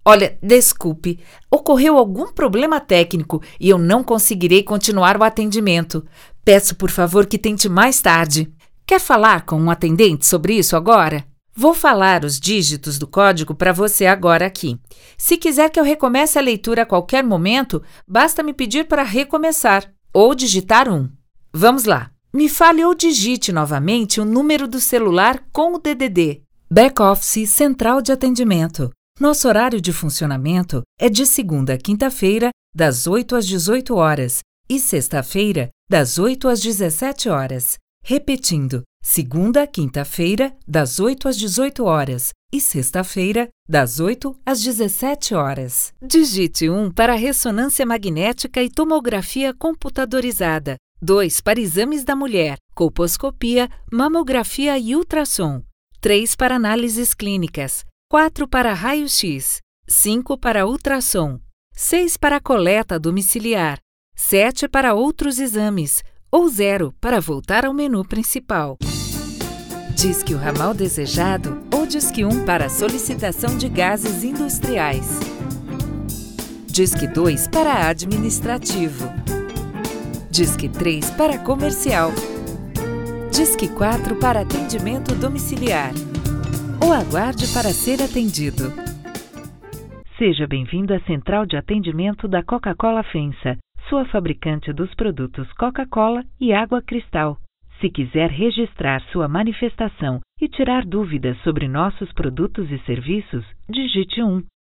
Olha, desculpe, ocorreu algum problema técnico e eu não conseguirei continuar o atendimento. Peço, por favor, que tente mais tarde. Quer falar com um atendente sobre isso agora? Vou falar os dígitos do código para você agora aqui. Se quiser que eu recomece a leitura a qualquer momento, basta me pedir para recomeçar ou digitar 1. Vamos lá. Me fale ou digite novamente o número do celular com o DDD. Back-office Central de Atendimento. Nosso horário de funcionamento é de segunda a quinta-feira, das 8 às 18 horas, e sexta-feira, das 8 às 17 horas. Repetindo, segunda a quinta-feira, das 8 às 18 horas, e sexta-feira, das 8 às 17 horas. Digite 1 para ressonância magnética e tomografia computadorizada, 2 para exames da mulher, colposcopia, mamografia e ultrassom, 3 para análises clínicas, 4 para raio-x, 5 para ultrassom, 6 para coleta domiciliar, 7 para outros exames, ou 0 para voltar ao menu principal. Disque o ramal desejado ou Disque 1 para solicitação de gases industriais. Disque 2 para administrativo. Disque 3 para comercial. Disque 4 para atendimento domiciliar. Ou aguarde para ser atendido. Seja bem-vindo à Central de Atendimento da Coca-Cola FEMSA, sua fabricante dos produtos Coca-Cola e Água Cristal. Se quiser registrar sua manifestação e tirar dúvidas sobre nossos produtos e serviços, digite 1.